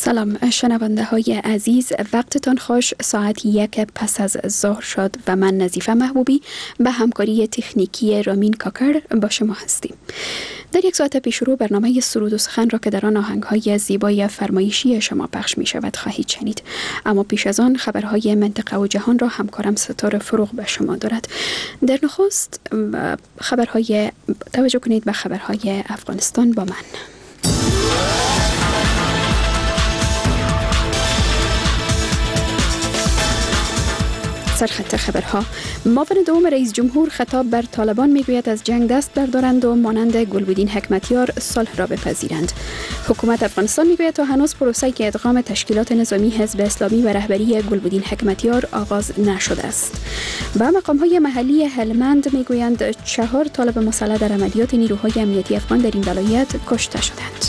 سلام شنونده های عزیز، وقتتان خوش. ساعت 1 پس از ظهر شد و من نظیفه محبوبی به همکاری تکنیکی رامین کاکر با شما هستیم. در یک ساعت پیش رو برنامه سرود و سخن را که در آن آهنگ های زیبای فرمایشی شما پخش می شود خواهید شنید. اما پیش از آن خبرهای منطقه و جهان را همکارم ستاره فروغ به شما دارد. در نخست توجه کنید به خبرهای افغانستان با من. سرخط خبرها: معاون دوم رئیس جمهور خطاب بر طالبان میگوید از جنگ دست بردارند و مانند گلبدین حکمتیار صلح را بپذیرند. حکومت افغانستان میگوید تا هنوز پروسه ادغام تشکیلات نظامی حزب اسلامی و رهبری گلبدین حکمتیار آغاز نشده است. و مقام‌های محلی هلمند میگویند 4 طالب مسلح در عملیات نیروهای امنیتی افغان در این ولایت کشته شدند.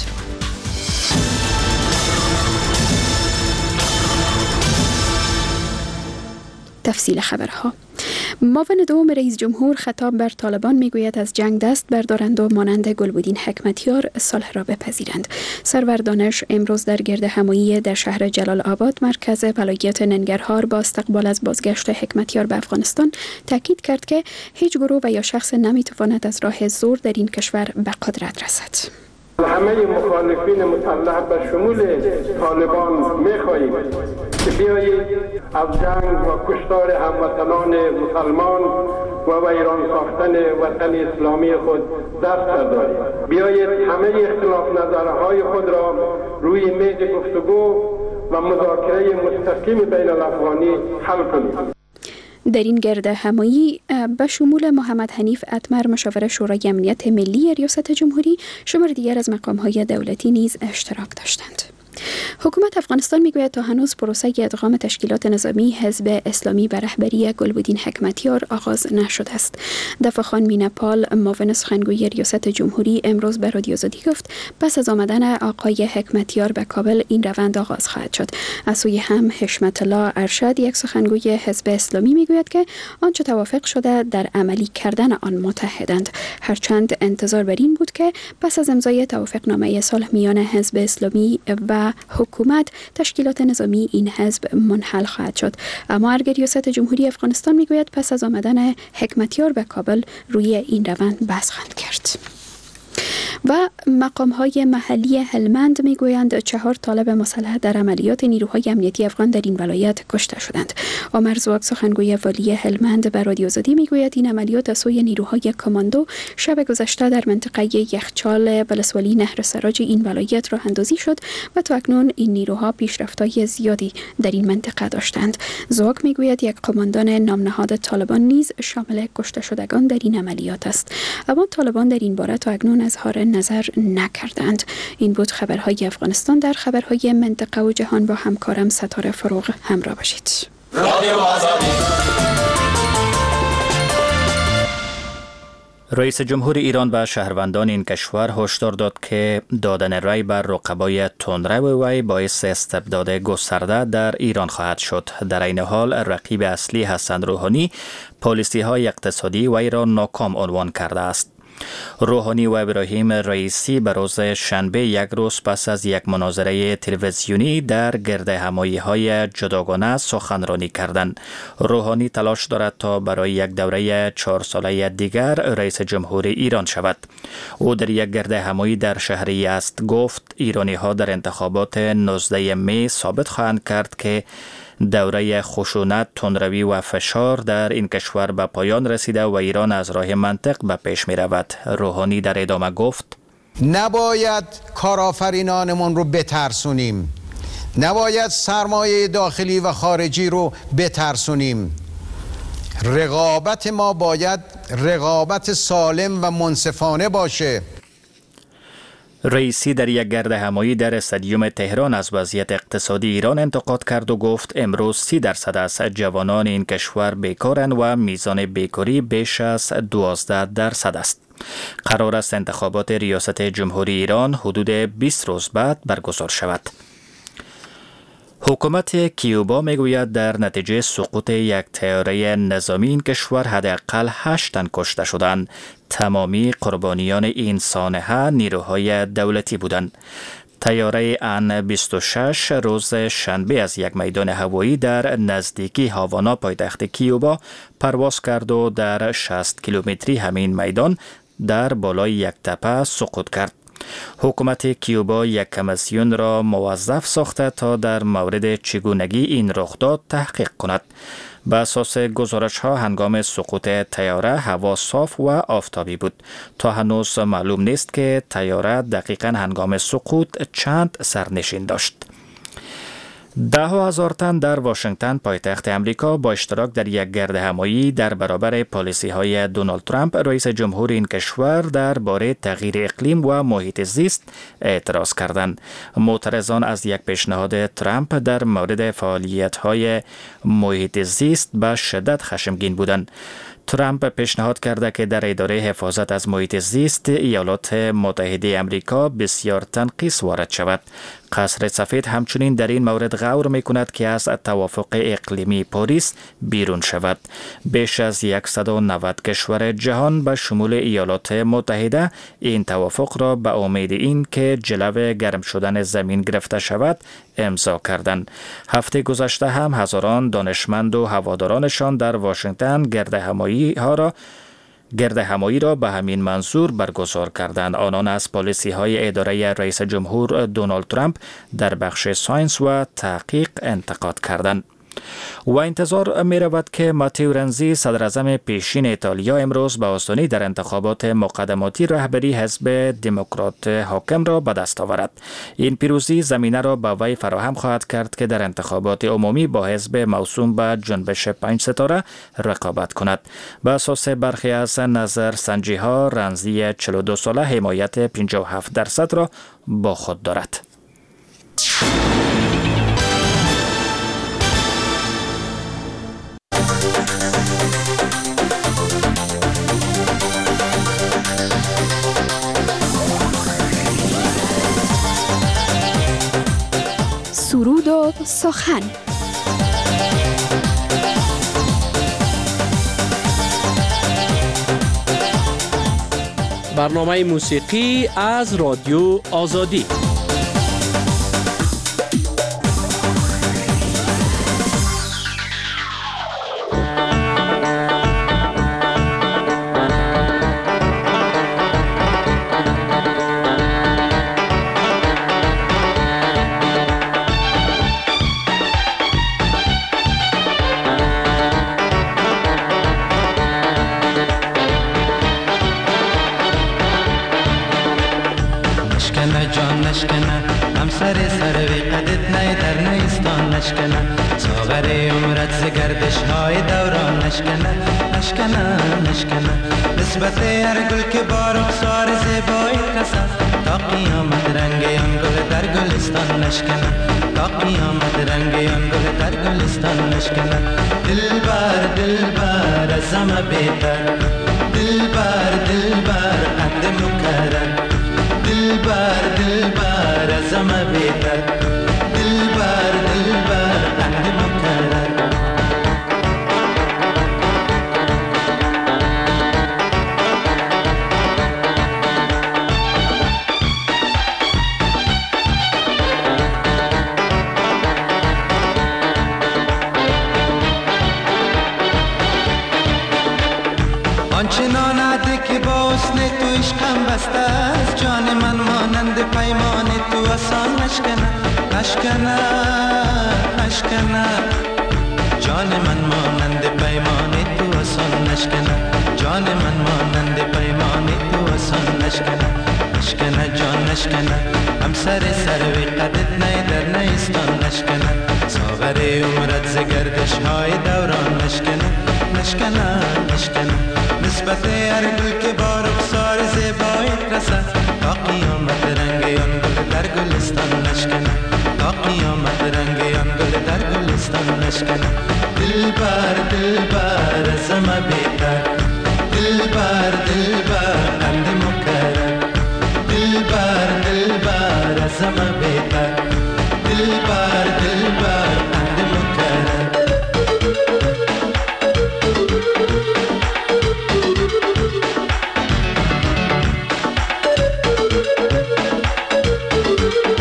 تفصیل خبرها: معاون دوم رئیس جمهور خطاب بر طالبان میگوید از جنگ دست بردارند و مانند گلبدین حکمتیار صلح را بپذیرند. سرور دانش امروز در گرد همایی در شهر جلال آباد مرکز ولایت ننگرهار با استقبال از بازگشت حکمتیار به افغانستان تاکید کرد که هیچ گروه و یا شخص نمیتواند از راه زور در این کشور به قدرت رسد. همه مخالفین مسلح به شمول طالبان می‌خواهیم که بیایید از جنگ و کشتار هموطنان مسلمان و ویران ساختن وطن اسلامی خود دست برداریم. بیایید همه اختلاف نظرهای خود را روی میز گفتگو و مذاکره مستقیم بین الافغانی حل کنیم. در این گرد همایی به شمول محمد حنیف اتمر مشاور شورای امنیت ملی ریاست جمهوری شمار دیگر از مقام‌های دولتی نیز اشتراک داشتند. حکومت افغانستان میگوید تا هنوز پروسه ادغام تشکیلات نظامی حزب اسلامی و رهبری گلبدین حکمتیار آغاز نشده است. دفعه خان مینپال معاون سخنگوی ریاست جمهوری امروز به رادیو آزادی گفت پس از آمدن آقای حکمتیار به کابل این روند آغاز خواهد شد. از سوی هم حشمت الله ارشد یک سخنگوی حزب اسلامی میگوید که آنچه توافق شده در عملی کردن آن متحدند، هرچند انتظار بر این بود که پس از امضای توافقنامه صلح میان حزب اسلامی و حکومت تشکیلات نظامی این حزب منحل خواهد شد. اما ارگ ریاست جمهوری افغانستان میگوید پس از آمدن حکمتیار به کابل روی این روند بحث خواهند کرد. و مقام‌های محلی هلمند میگویند 4 طالب مسلح در عملیات نیروهای امنیتی افغان در این ولایت کشته شدند. عمر زواک سخنگوی والی هلمند به رادیو آزادی میگوید این عملیات از سوی نیروهای کماندو شب گذشته در منطقه یخچال ولسوالی نهر سراج این ولایت راه اندازی شد و تا اکنون این نیروها پیشرفت‌های زیادی در این منطقه داشتند. زواک میگوید یک قماندان نامنهاد طالبان نیز شامل کشته شدگان در این عملیات است. اما طالبان در این باره تا اکنون اظهار نظر نکردند. این بود خبرهای افغانستان. در خبرهای منطقه و جهان با همکارم ستاره فروغ همراه باشید. رئیس جمهور ایران به شهروندان این کشور هشدار داد که دادن رای بر رقبای تندرو وی باعث استبداد گسترده در ایران خواهد شد. در این حال رقیب اصلی حسن روحانی پالیسی‌های اقتصادی وی را ناکام عنوان کرده است. روحانی و ابراهیم رئیسی به روز شنبه یک روز پس از یک مناظره تلویزیونی در گرد همایی‌های جداگانه سخنرانی کردند. روحانی تلاش دارد تا برای یک دوره 4 ساله دیگر رئیس جمهور ایران شود. او در یک گرد همایی در شهر یزد گفت ایرانی‌ها در انتخابات 19 می ثابت خواهند کرد که دوره خشونت، تندروی و فشار در این کشور به پایان رسیده و ایران از راه منطق به پیش می رود. روحانی در ادامه گفت نباید کارآفرینانمون رو بترسونیم، نباید سرمایه داخلی و خارجی رو بترسونیم. رقابت ما باید رقابت سالم و منصفانه باشه. رئیسی در یک گرد همایی در استادیوم تهران از وضعیت اقتصادی ایران انتقاد کرد و گفت امروز 30% از جوانان این کشور بیکارند و میزان بیکاری بیش از 12% است. قرار است انتخابات ریاست جمهوری ایران حدود 20 روز بعد برگزار شود. حکومت کیوبا میگوید در نتیجه سقوط یک طیاره نظامی این کشور حداقل 8 تن کشته شدند. تمامی قربانیان این سانحه نیروهای دولتی بودند. تیاره ان 26 روز شنبه از یک میدان هوایی در نزدیکی هاوانا پایتخت کیوبا پرواز کرد و در 60 کیلومتری همین میدان در بالای یک تپه سقوط کرد. حکومت کیوبا یک کمیسیون را موظف ساخته تا در مورد چگونگی این رخداد تحقیق کند. به اساس گزارش ها هنگام سقوط طیاره هوا صاف و آفتابی بود. تا هنوز معلوم نیست که طیاره دقیقاً هنگام سقوط چند سرنشین داشت. 10,000 تن در واشنگتن پایتخت امریکا با اشتراک در یک گردهمایی در برابر پالیسی های دونالد ترامپ رئیس جمهور این کشور درباره تغییر اقلیم و محیط زیست اعتراض کردند. معترضان از یک پیشنهاد ترامپ در مورد فعالیت های محیط زیست به شدت خشمگین بودند. ترامپ پیشنهاد کرده که در اداره حفاظت از محیط زیست ایالات متحده امریکا بسیار تنقیص وارد شود. قصر سفید همچنین در این مورد غور می کند که از توافق اقلیمی پاریس بیرون شود. بیش از 190 کشور جهان به شمول ایالات متحده این توافق را به امید این که جلو گرم شدن زمین گرفته شود امضا کردند. هفته گذشته هم هزاران دانشمند و هوادارانشان در واشنگتن گردهمایی را به همین منظور برگزار کردند. آنان از پالیسی های اداره رئیس جمهور دونالد ترامپ در بخش ساینس و تحقیق انتقاد کردند. و انتظار می رود که ماتیو رنزی صدراعظم پیشین ایتالیا امروز به آسانی در انتخابات مقدماتی رهبری حزب دموکرات حاکم را به دست آورد. این پیروزی زمینه را به وی فراهم خواهد کرد که در انتخابات عمومی با حزب موسوم به جنبش 5 ستاره رقابت کند. به اساس برخی از نظرسنجی ها رنزی 42 ساله حمایت 57% را با خود دارد. سرود و سخن. برنامه موسیقی از رادیو آزادی.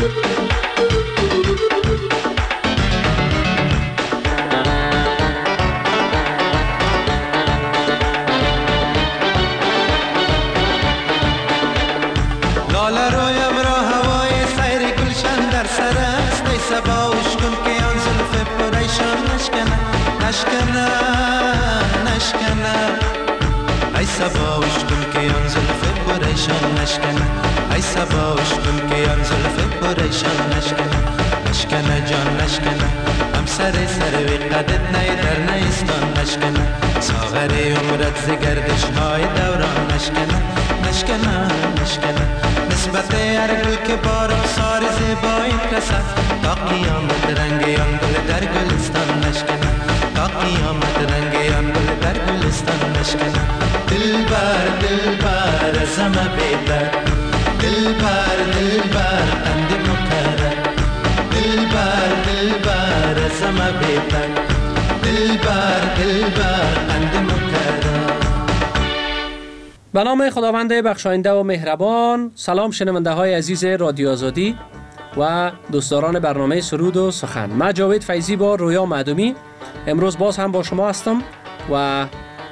به نام خداوند بخشاینده و مهربان. سلام شنونده های عزیز رادیو آزادی و دوستداران برنامه سرود و سخن. من جاوید فیضی با رویا معدومی امروز باز هم با شما هستم و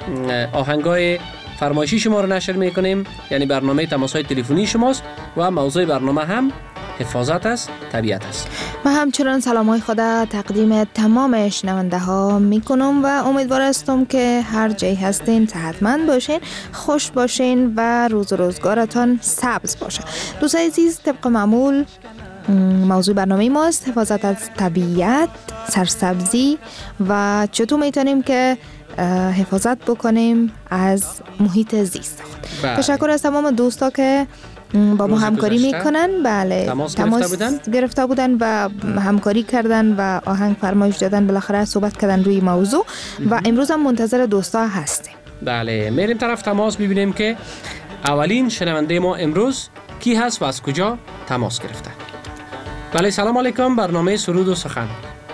آهنگای فرمایشی شما رو نشر میکنیم، یعنی برنامه تماس‌های تلفنی شماست و موضوع برنامه هم حفاظت از طبیعت است. من همچنان سلام‌های خود تقدیم تمام شنونده ها میکنم و امیدوار هستم که هر جای هستین صحتمند باشین، خوش باشین و روز و روزگارتان سبز باشه. دوستان عزیز، طبق معمول موضوع برنامه ماست حفاظت از طبیعت، سرسبزی و چطور میتونیم که حفاظت بکنیم از محیط زیست خود. تشکر از تمام دوستا که با ما همکاری میکنن. بله، تماس گرفته بودن و همکاری کردن و آهنگ فرمایش دادن، بالاخره صحبت کردن روی موضوع و امروز هم منتظر دوستا هستیم. بله، میریم طرف تماس ببینیم که اولین شنونده ما امروز کی هست و از کجا تماس گرفته. بله، سلام علیکم، برنامه سرود و سخن.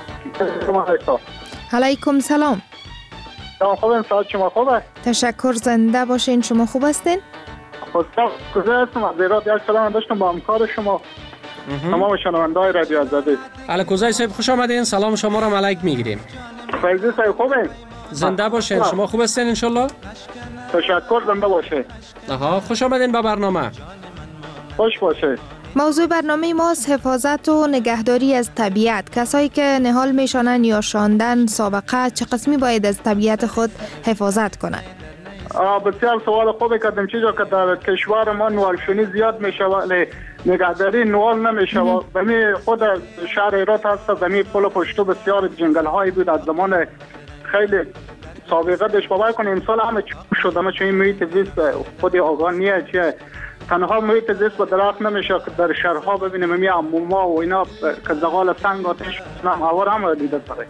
علیکم سلام. خوبم، ساعت شما خوبه؟ تشکر، زنده باشین. شما خوب هستین؟ کجا هستم؟ از ایراد یک سلام داشتم با همکار شما تمام شنونده های رادیو آزادی. علیکوزای صاحب خوش آمدین. سلام شما را ملک میگیریم. فیضی صاحب خوبه؟ زنده باشین. شما خوب هستین انشالله؟ تشکر، زنده باشه. خوش آمدین به برنامه. خوش باشه. موضوع برنامه ماست حفاظت و نگهداری از طبیعت. کسایی که نهال میشانن یا شاندن سابقه چه قسمی باید از طبیعت خود حفاظت کنن؟ بسیار سوال خوبی کردیم. چیزا که در کشور ما نوالشونی زیاد میشه ولی نگهداری نوال نمیشه و زمین خود شهر ایرات هست، زمین پل پشتو بسیار جنگل هایی بود از زمان خیلی سابقه داشت. باور کنیم امسال همه شده، همه چون این محیط زیست خود آگاه نیه چیه. تنها محیط زیست و درخت نمیشه که در شهرها ببینیم می عموما و اینا که زغال سنگ آتش هم هوا هم دیده داره.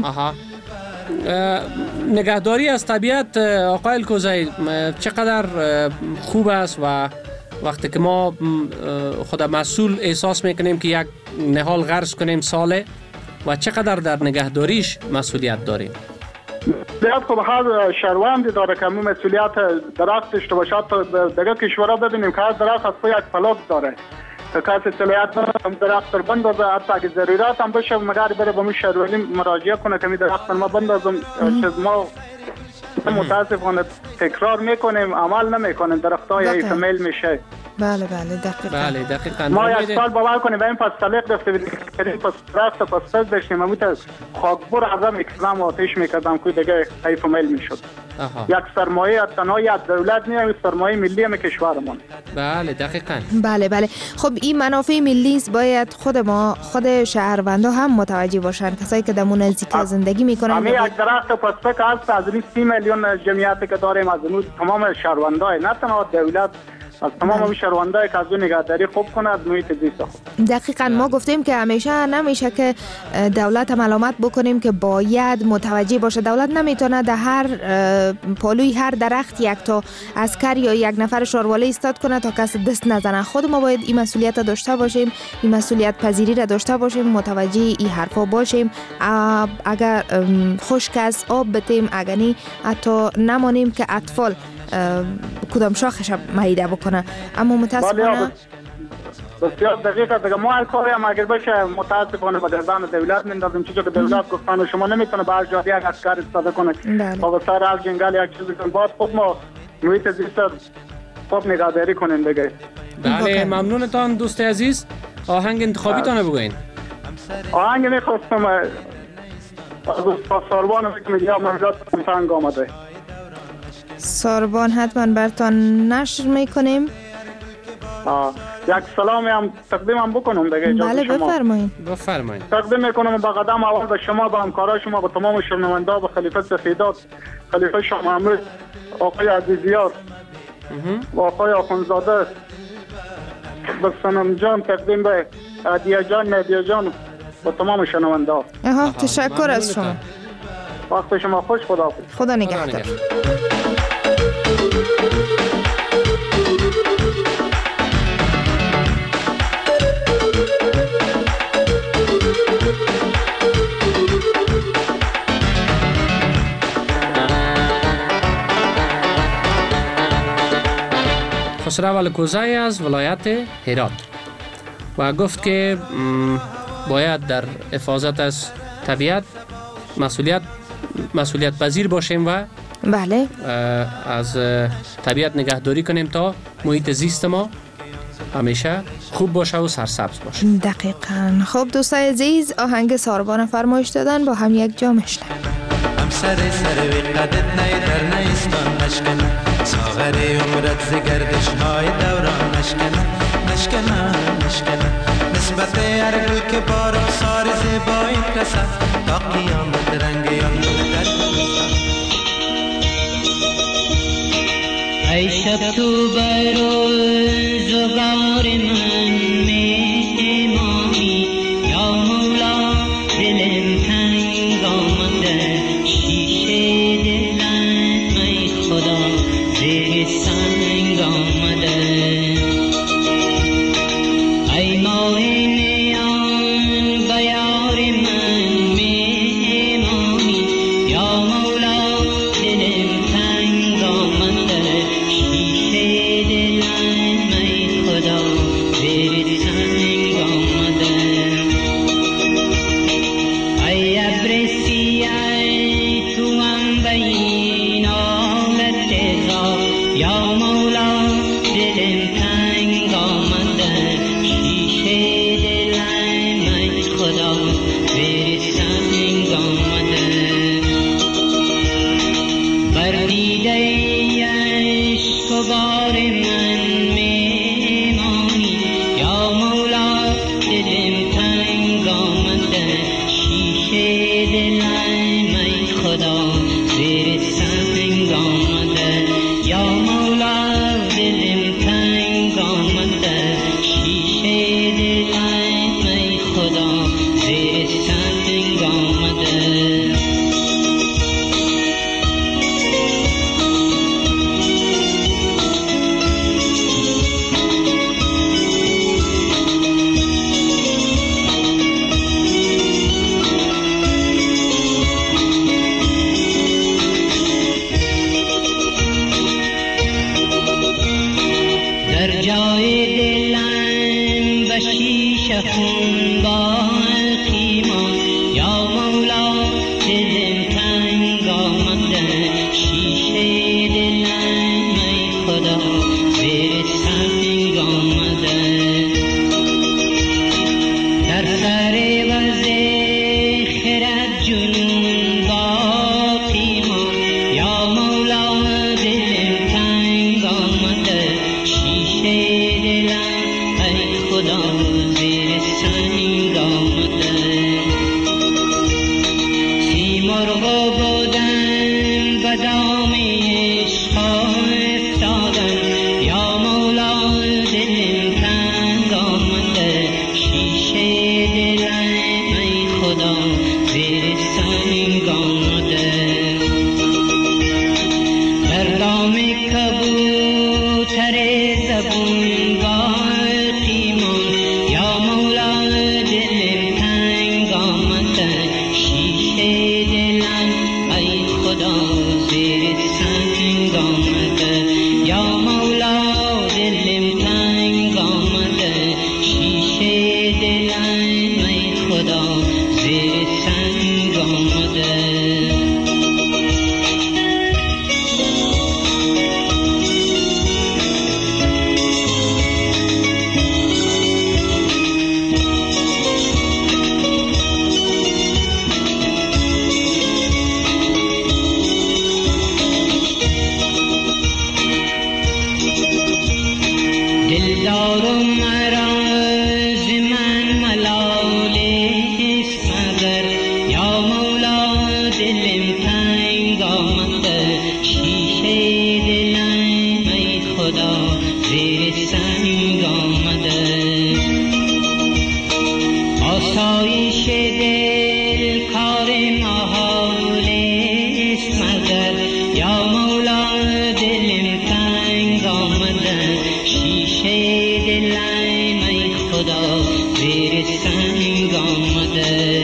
نگهداری از طبیعت آقای الکوزی چقدر خوب است و وقتی که ما خود مسئول احساس میکنیم که یک نهال غرس کنیم ساله و چقدر در نگهداریش مسئولیت داریم؟ مسئولیت خب هر شهروندی داره که مسئولیت درخت داشته باشه. دیگه کشورها ببینیم که هر درخت از یک پلاک داره که کسی صلاحیت درخت رو بندازه، حتی اگه ضرورت هم بشه مگر بره به اون شهروندی مراجعه کنه که می درخت ما بندازم. ما متاسفانه تکرار میکنیم، عمل نمیکنیم، درختای کامل میشه. بله دقیقاً. ما یک سال باور کنیم به این پس سلیق داشته بودیم که پس درخت پس داشتیم، ما خاکبر عظم میکردم و آتش میکردم که دیگه حیف مل میشد. یک سرمایه تنها یک دولت نیست، سرمایه ملی هم کشورمان. بله دقیقاً. بله. خب این منافع ملی است، باید خود شهروندا هم متوجه باشن، کسایی که در نزدیکی زندگی میکنن. همین یک درخت پس که هست از 30 میلیون جمعیتی که داریم، از تمام شهروندای نه تنها دولت، از تمام شهروندایی که از اون نگهداری خوب کنه از محیط زیست خود. دقیقاً. ما گفتیم که همیشه نمیشه که دولت هم علامت بکنیم که باید متوجه باشه. دولت نمیتونه در هر پالوی هر درخت یک تا عسکر یا یک نفر شارواله ایستاد کنه تا کسی دست نزنه. خود ما باید این مسئولیت را داشته باشیم، این مسئولیت پذیری را داشته باشیم، متوجه این حرفا باشیم. اگر خشک است آب بتیم، اگر نی حتی نمانیم که اطفال کدام شاخش میده بکنه. اما متاسفانه بسیار دقیقه دیگه. ما هر کاری هم اگر بشه متاسفانه به گردن دولت میندازیم، چیزی که دولت گفتن شما نمیتونه به هر جایی یک عسکر استفاده کنه با سر هر جنگل یک چیزی کنه. باید خود ما محیط زیست خوب نگهداری کنیم دیگه. بله ممنونتان دوست عزیز. آهنگ انتخابی تانه بگوین. آهنگ میخواستم از استاد ساربان میگم مملات تنگ آمده. ساربان حتما برتان نشر میکنیم. یک سلامی هم تقدیم هم بکنم دیگه. بله بفرمایید. تقدیم میکنم با قدم اول به شما، به همکارای شما، به تمام شنوندا، به خلیفه سفیدات، خلیفه شاه محمود، آقای عزیزیار و آقای آخونزاده، به سنم جان تقدیم به عدیه جان، ندیه جان و تمام شنوندا. تشکر از شما. وقت شما خوش. خدا نگهدار. خسرو الکوزی از ولایت هرات و گفت که باید در حفاظت از طبیعت مسئولیت پذیر باشیم و بله از طبیعت نگهداری کنیم تا محیط زیست ما همیشه خوب باشه و سرسبز باشه. دقیقاً. خب دوستای عزیز، آهنگ ساربان فرمایش دادن با هم یک جا میشنویم. هم سر قدت نیدر نیستان نشکنه، ساغر عمرت ز گردش های دوران نشکنه نسبت هر گل که با رخسار زیبایی رسد تا قیامت رنگ آن در ای شب تو بر روزگار من مهمانی، یا مولا دلم تنگ آمده، شیشه دلم ای خدا زیر سنگ آمده. ای ماه نیان به یار من مهمانی، یا مولا دلم تنگ آمده، شیشه دلم ای خدا زیر سنگ آمده. ای ابر سیاه تو هم بین آمد تزا، یا مولا دلم تنگ آمده، شیشه دلم ای خدا زیر سنگ آمده. بر دیده عشق و بار من میمانی، یا مولا دلم تنگ آمده، شیشه دلم ای خدا زیر سنگ آمده. یا مولا دلم تنگ آمده، شیشه دلم ای خدا زیر سنگ آمده. در جای دلم به شیشه خون با القیمان، یا مولا دلم تنگ آمده، شیشه دلم ای خدا زیر سنگ آمده. در سر وز خرد جنون با پیمان، یا مولا دلم تنگ آمده، شیشه دلم ای خدا زیر سنگ آمده. سیمرغ بودن به دام عشق افتادن، یا مولا دلم تنگ آمده، شیشه دلم آسایش دل کار محال است مگر یا مولا دلم تنگ آمده شیشه دلم ای خدا زیر سنگ آمده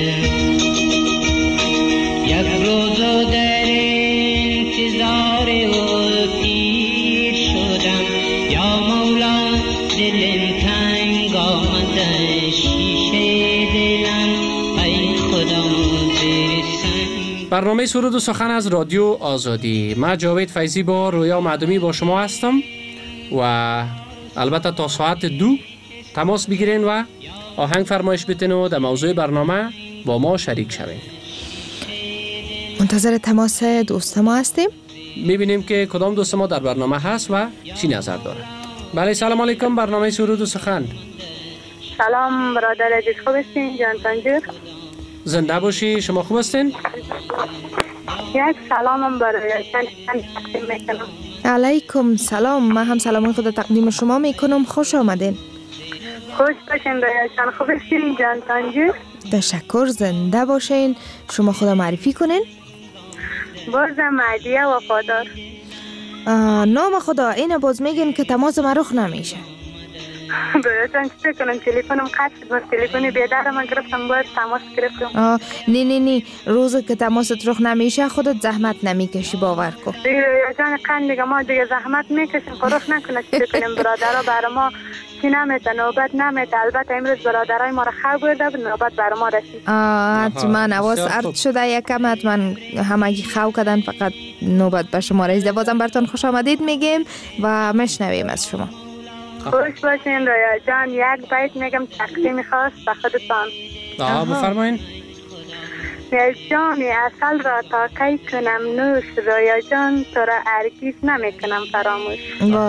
یک روز در انتظار او پیر شدم یا مولا دلم تنگ آمده شیشه دلم ای خدا زیر سنگ. برنامه سرود و سخن از رادیو آزادی. من جاوید فیضی با رویا معدومی با شما هستم و البته تا ساعت 2 تماس بگیرین و آهنگ فرمایش بتین و در موضوع برنامه با ما شریک شوین. منتظر تماس دوست ما هستیم. میبینیم که کدام دوست ما در برنامه هست و چی نظر داره. بله سلام علیکم، برنامه سرود و سخن. سلام برادر عزیز، خوب هستین جان تنجور؟ زنده باشی، شما خوب هستین؟ یک سلامم برای تقدیم میکنم. علیکم سلام، من هم سلام خود تقدیم شما میکنم. خوش آمدین. خوش باشین رایجان، خوب هستین جان تنجور؟ تشکر، زنده باشین. شما خدا معرفی کنین. بازم معدیه وفادار. نام خدا این باز میگین که تماس من رخ نمیشه. برایجان چی کنم؟ تلفنم قطع شد، من تلفن بیدارم گرفتم، باید تماس گرفتم. نه روز که تماست رخ نمیشه خودت زحمت نمیکشی، باور کن. رایجان قند دیگه ما دیگه زحمت میکشیم، رخ نکنه چی کنیم. برادرها برای ما چی نمیده، نوبت نمیده. البته امروز برادرای ما را خواب برده بود، نوبت برای ما رسید. حتما حواس ارد شده یکم، حتما همگی خواب کردن، فقط نوبت به شما رسیده. بازم براتون خوش آمدید میگیم و میشنویم از شما. خوش باشین رویا جان. یک بیت میگم تقدیم خاص به خودتان. بفرمایین. جام اصل را تا کی کنم نوش، رویا جان تو را هرگز نمیکنم فراموش.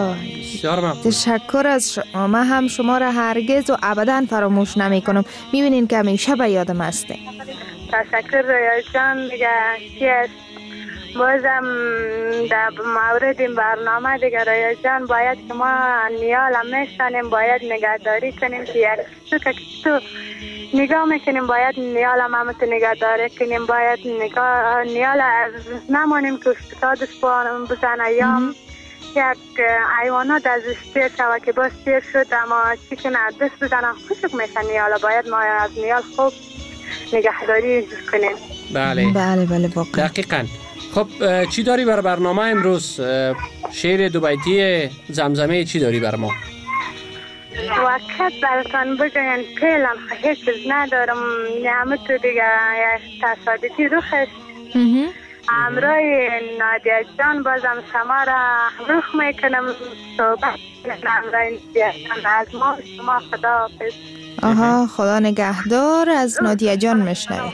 تشکر از شما. من هم شما را هرگز و ابدا فراموش نمیکنم. میبینین که همیشه به یادم هسته. تشکر رویا جان. دیگه چی است بازم در مورد این برنامه دیگه رویا جان، باید که ما نیال هم میشنیم، باید نگهداری کنیم که یک تو نگاه میکنیم، باید نیال هم همت نگهداری کنیم، باید نیال نمانیم که استاد سپانم بزنه یا یک حیوانات از استیر شوه که باز تیر شد اما چی کنه دست بزنه خوشک میشن نیالا. باید ما از نیال خوب نگهداری کنیم. بله واقعا دقیقاً. خب چی داری برای برنامه امروز؟ شعر دو بیتی زمزمه چی داری برای ما؟ وقت براتان بگوین پیلم هیچ چیز ندارم، همه تو دیگه یک تصادفی رخ است. همراه نادیه جان بازم شما را رخ میکنم، صحبت همراه نادیه جان. از ما شما خدا حافظ. خدا نگهدار. از نادیه جان میشنویم.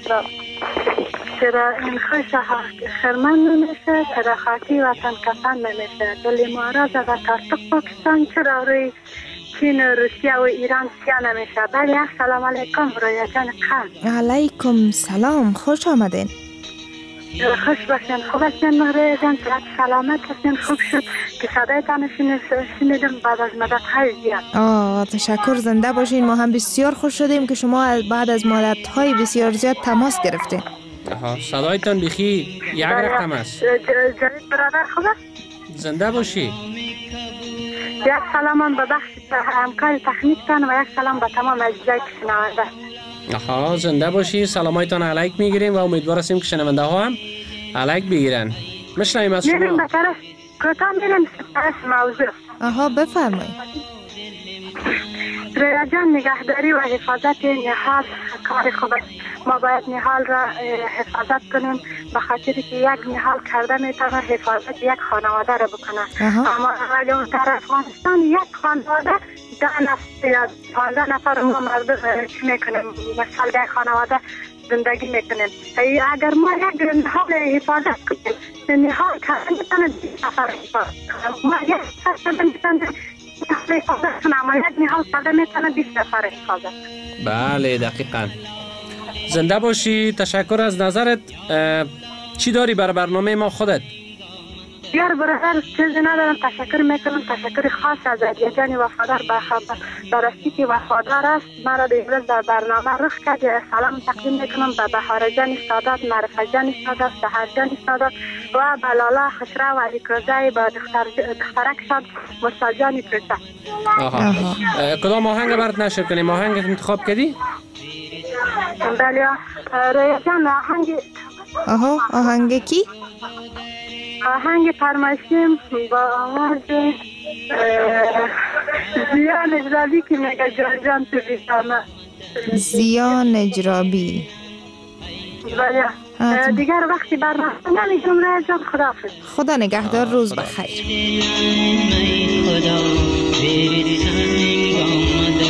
چرا این خوش ها که خرمن نمیشه، چرا خاکی وطن کفن نمیشه، دل ما را زده ترتق پاکستان، چرا روی چین و روسیه و ایران سیا نمیشه. بله السلام علیکم رویا جان خان. علیکم سلام، خوش آمدین. خوش باشین، خوب هستین رویا جان؟ سلامت هستین؟ خوب شد که صدایتان شنیدم بعد از مدت های زیاد. تشکر، زنده باشین. ما هم بسیار خوش شدیم که شما بعد از مدت های بسیار زیاد تماس گرفتین. صدایتان بخی یک رقم است. جاوید برادر خوب است؟ زنده باشی. یک سلام به بخش همکار تکنیکتان و یک سلام به تمام عزیزای شنونده. زنده باشی. سلامایتان علیک میگیریم و امیدوار هستیم که شنونده ها هم علیک بگیرن. میشنویم از شما. میریم به طرف کوتاه میریم سپس موضوع. بفرمایید. رویا جان، نگهداری و حفاظت نهال کار خوب است. ما باید نهال را حفاظت کنیم، به خاطر که یک نهال کرده میتونه حفاظت یک خانواده را بکنه. اما اگر در افغانستان یک خانواده 10 نفر یا 15 نفر ما مردم چی میکنیم، مثلا در خانواده زندگی میکنیم. اگر ما یک نهال حفاظت کنیم، نهال کرده میتونه 20 نفر حفاظت کنیم. ما یک نهال میتونه بله دقیقاً. زنده باشی. تشکر از نظرت. چی داری برای برنامه ما خودت؟ دیگر برادر چیزی ندارم. تشکر میکنم، تشکر خاص از علیه جان وفادار براستی که وفادار است. مرا دیگر در برنامه رخ کرد. سلام تقدیم میکنم به بهار جان سادات، معرفت جان سادات، سحر جان سادات و بلالا خسرو و علی کوزه با دخترک شد مستاد جان کوزه. کدام آهنگ برات نشر کنیم؟ آهنگ انتخاب کردی؟ بله رویا جان آهنگ کی؟ آهنگ فرمایشیم با آواز زیان اجرابی که میگه جان جان تو بیشانه. زیان اجرابی. بله دیگر وقتی برنامه نمیگم رویا جان. خداحافظ. خدا نگهدار. روز بخیر. خدا زیر سنگ آمده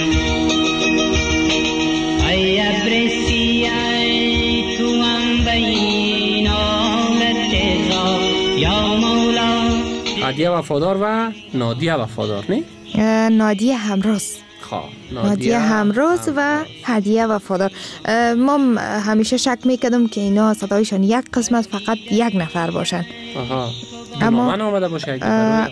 ای ابر سیاه تو هم بین آمد رضا یا مولا. هدیه وفادار و نادیه وفادار نه؟ نادیه همروز. نادیه همروز و هدیه وفادار. ما همیشه شک میکردم که اینا صدایشان یک قسمت فقط یک نفر باشن. اما من آمده باشه یک نفر.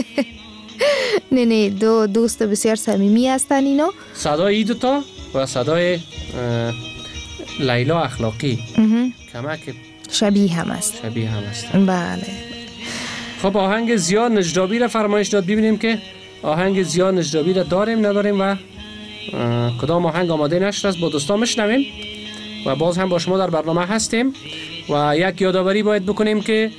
نه دو دوست بسیار صمیمی هستن اینا. صدای ای دوتا و صدای لیلا اخلاقی کمک شبیه هم است. بله. خب آهنگ زیاد نجرابی را فرمایش داد. ببینیم که آهنگ زیاد نجرابی را داریم نداریم و کدام آهنگ آماده نشر است. با دوستان میشنویم و باز هم با شما در برنامه هستیم و یک یادآوری باید بکنیم که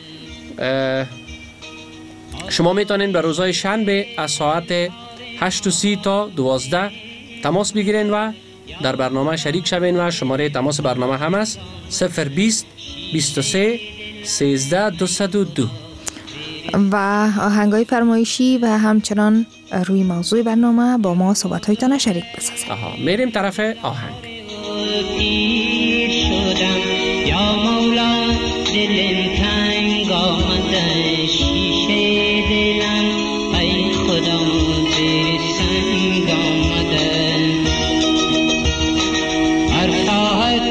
شما میتونین به روزهای شنبه از ساعت 8:30 تا 12 تماس بگیرین و در برنامه شریک شوین و شماره تماس برنامه هم است 020 23 13 202 و آهنگای فرمایشی و همچنان روی موضوع برنامه با ما صحبت‌هایتان شریک بسازید. میریم طرف آهنگ. پیر شدم یا مولا دلم تنگ آمده شیشه دلم ای خدا زیر سنگ آمده هر ساعت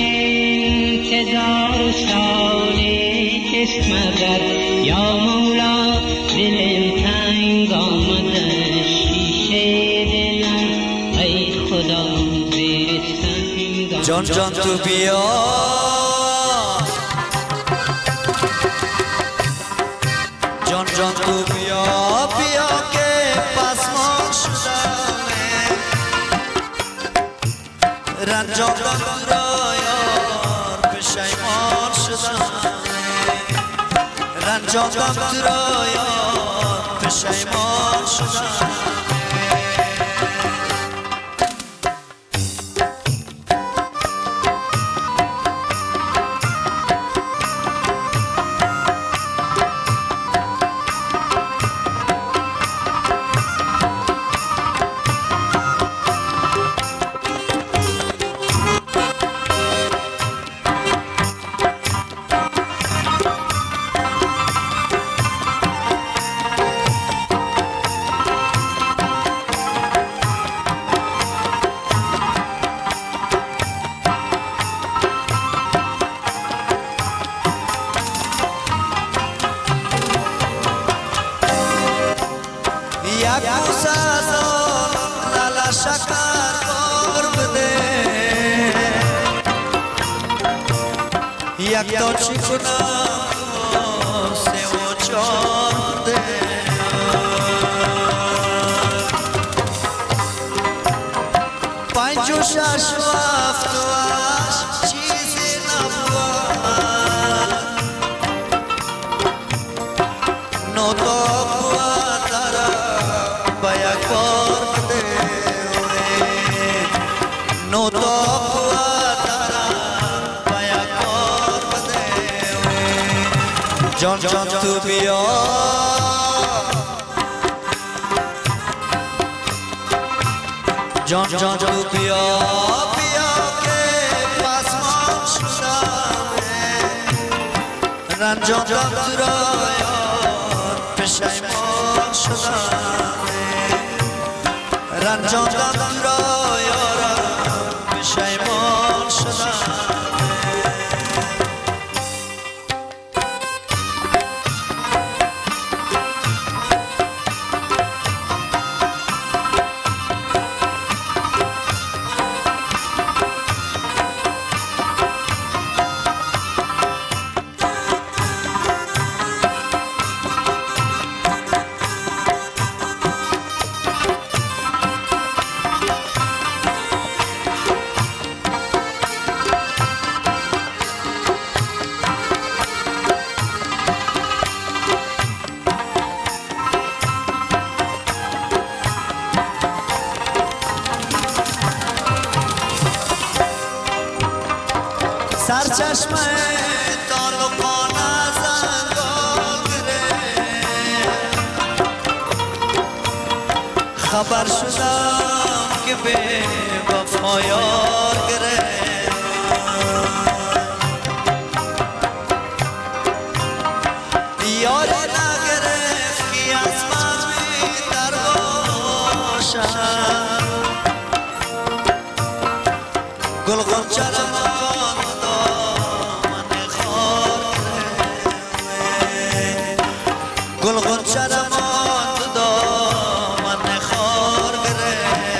انتظار سالی است مگر یا مولا دلم تنگ آمده شیشه دلم ای خدا زیر سنگ آمده. جان جان تو بیا جان جان تو بیا بیا که پسمان شدم رنجاندم را یار پشیمان شدم رنجاندم را یار پشیمان شدم یک تا چی کنم سه و چار ده پنج و شش و هفت و هشت چیزی نبود نو تا بود دارم با یک بار بده نو تا جان جان تو بیا جان جان تو بیا بیا که پسمان شدم رنجاندم تو را یار پشیمان شدم رنجاندم تو را یارم پشیمان شدم سرچشمه تعلقانه زنگال گره خبر شدم که به وفا یار گره یاری نگرفت که از من بیتر باشم گل غنچه را ماند دامن خار گره گل غنچه را ماند دامن خار گره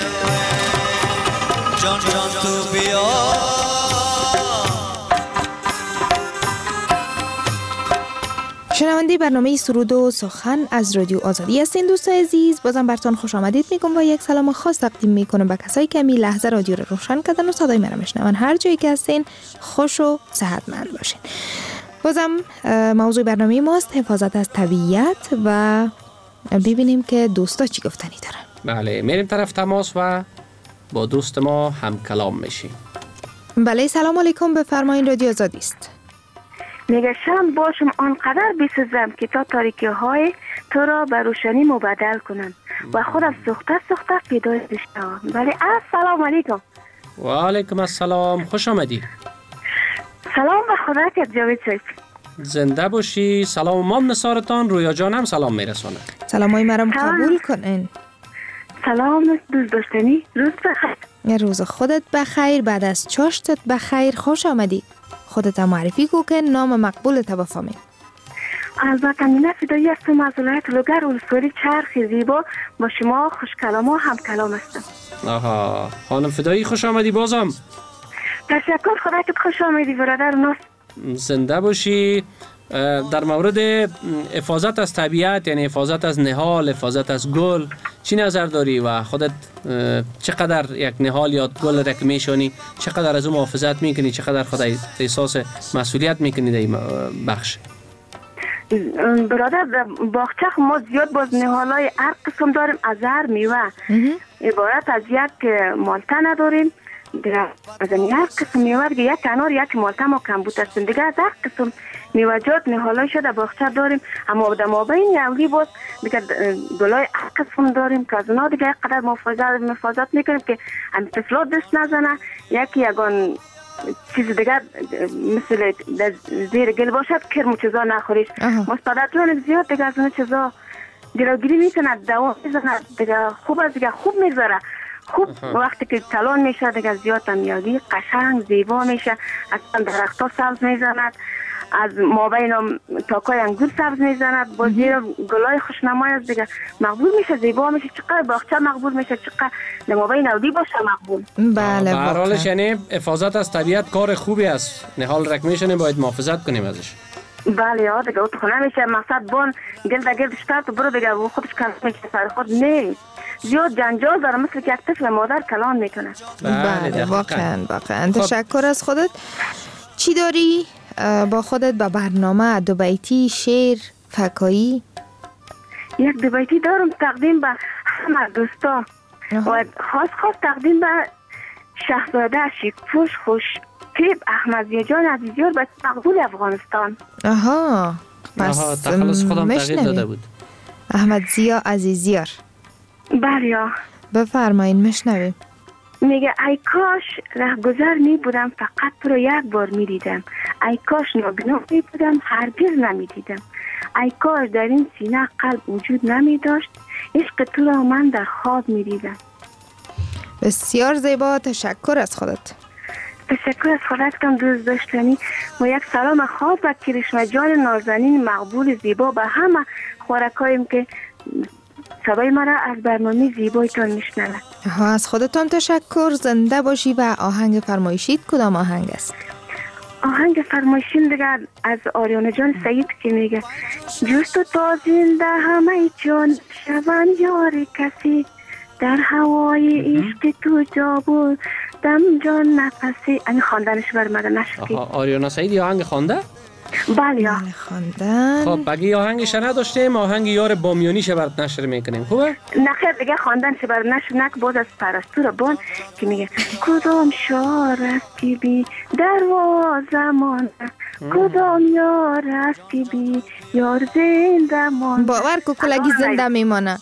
جان جان تو بیا شنونده برنامه سرود و سخن از رادیو آزادی هستین. دوستان عزیز، بازم براتون خوش آمدید میگم و یک سلام خاص تقدیم میکنم به کسایی که می لحظه رادیو رو روشن کردن و صدای من میشنون. هر جایی که هستین خوش و صحتمند باشین. بازم موضوع برنامه ماست حفاظت از طبیعت و ببینیم که دوستا چی گفتنی دارن. بله، میریم طرف تماس و با دوست ما هم کلام میشیم. بله، سلام علیکم، بفرمایید، رادیو آزادی است. میگشم باشم آنقدر بسوزم که تا تاریکی های تو را به روشنی مبدل کنم و خودم سوخته سوخته فدای بشم. بله، السلام علیکم. و علیکم السلام، خوش آمدی. سلام به خدا که جاوید صاحب. زنده باشی. سلام مام نثارتان، رویا جان هم سلام میرسونه. سلامای مرم قبول کنین. سلام دوست داشتنی، روز بخیر. روز خودت بخیر، بعد از چاشتت بخیر، خوش آمدی. خودت معرفی کو که نام مقبولت بفهمیم. البته من فدایی هستم از ولایت لوگر ولسوالی چرخ زیبا، با شما خوش کلام و هم کلام هستم. آها، خانم فدایی خوش آمدی بازم. تشکر، خدا که خوش آمدی برادر ناس. زنده باشی. در مورد حفاظت از طبیعت، یعنی حفاظت از نهال، حفاظت از گل، چی نظر داری و خودت چقدر یک نهال یا گل را که میشونی چقدر از اون محافظت میکنی، چقدر خود احساس مسئولیت میکنی در این بخش؟ برادر، باغچه ما زیاد باز نهالای هر قسم داریم، از هر میوه عبارت از یک مالته نداریم دیگه، از هر قسم میوه دیگه، یک انار یک مالته ما کمبود هستیم دیگه، از هر قسم میوه‌جات نهالای شده باغچه داریم. اما در مابین اولی باز دیگه گلای هر قسم داریم که از اونا دیگه یک قدر محافظت میکنیم که هم طفلات دست نزنه، یگان چیز دیگه مثل زیر گل باشد کرم چیزا نخوریش. مستعدتون زیاد دیگه از اون چیزا جلوگیری میکنه، دوا میزنه دیگه، خوب از دیگه خوب میذاره. خوب وقتی که کلان میشه دیگه زیاد هم یادی قشنگ زیبا میشه، اصلا درختها سبز میزند، از مابین تاکای انگور سبز میزند، با زیر گلای خوشنمای از دیگه مقبول میشه، زیبا میشه. چقدر باغچه مقبول میشه، چقدر در مابین اودی باشه مقبول. بله، به هر حالش یعنی حفاظت از طبیعت کار خوبی است، نهال رک میشنه باید محافظت کنیم ازش. بله یا دیگه تو خونه میشه مقصد بان گل دگل بیشتر تو برو دیگه و خودش کلان میشه سر خود نیست، زیاد جنجال داره مثل که یک طفل مادر کلان میکنه. بله واقعا تشکر از خودت. چی داری با خودت به برنامه؟ دو بیتی، شعر، فکایی؟ یک دو بیتی دارم تقدیم به همه دوستا و خاص تقدیم به شهزاده شیکپوش خوش تیب احمدزی جان عزیزیار به مقبول افغانستان. پس تخلص خودم تغییر داده بود. احمدزیا عزیزیار. بله یا بفرمایین مشنویم. میگه ای کاش رهگذر می بودم فقط تو رو یک بار می دیدم، ای کاش ناگناه می بودم هرگز نمی دیدم، ای کاش در این سینه قلب وجود نمی داشت عشق تو را من در خواب می دیدم. بسیار زیبا، تشکر از خودت. تشکر از خودت کم دوست داشتنی و یک سلام خاص به کرشمه جان نازنین مقبول زیبا به همه خوارکاییم که صدای مرا از برنامه زیبایتان میشنوند. از خودتان تشکر، زنده باشی. و آهنگ فرمایشید کدام آهنگ است؟ آهنگ فرمایشین دیگه از آریانا جان سعید که میگه جست و تا زنده همه جان شوند یار کسی، در هوای عشق تو جا بود دم جان نفسی. این خواندنش برمده نشکی. آریانا سعید یا آهنگ خوانده؟ بله یا خواندن. خب بگی آهنگش نداشتیم، آهنگ یار بامیانیش برات نشر میکنیم. خوبه؟ نخیر دیگه خواندن چه بر نک باز از پرستو ربان که میگه کدام شار است که بی دروازه مانده، کدام یار است که بی یار زنده مانده. باور کو کلگی زنده میمانه.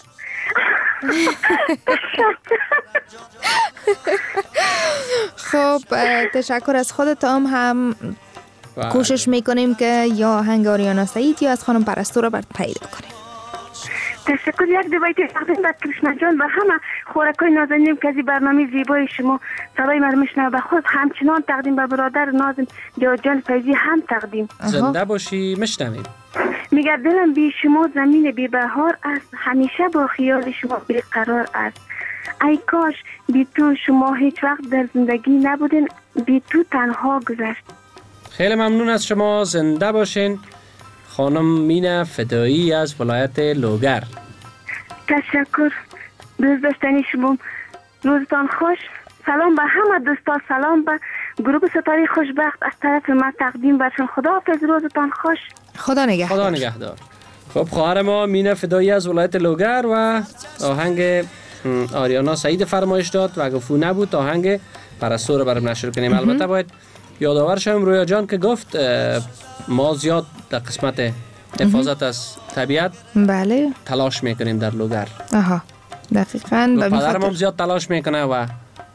خب تشکر از خودت. هم کوشش میکنیم که یا آهنگ آریانا سعید یا از خانم پرستو را برات پیدا کنیم. تشکر. یک دو بیت تقدیم به کرشنا جان و همه خوراکای نازنین که از برنامه زیبای شما صدای من میشنوه، به خود همچنان تقدیم به برادر نازم جان فیضی هم تقدیم. زنده باشی. میشنویم. میگه دلم بی شما زمین بی بهار است، همیشه با خیال شما بیقرار است. ای کاش بی تو شما هیچ وقت در زندگی نبودین، بی تو تنها گذشت. خیلی ممنون از شما. زنده باشین. خانم مینا فدایی از ولایت لوگر. تشکر. دوست داشتنی شما. روزتان خوش. سلام به همه دوستا، سلام به گروه ستاره خوشبخت از طرف من تقدیم برشون. خداحافظ. روزتان خوش. خدا نگهدار. خدا نگهدار. خب خواهر ما مینا فدایی از ولایت لوگر و آهنگ آریانا سعید فرمایش داد و گفتو نبود آهنگ پرستو رو برام نشر کنیم. البته باید یادآور شوم رویا جان که گفت ما زیاد در قسمت حفاظت از طبیعت بله تلاش میکنیم در لوگر. آها دقیقاً. و پدرم هم زیاد تلاش میکنه و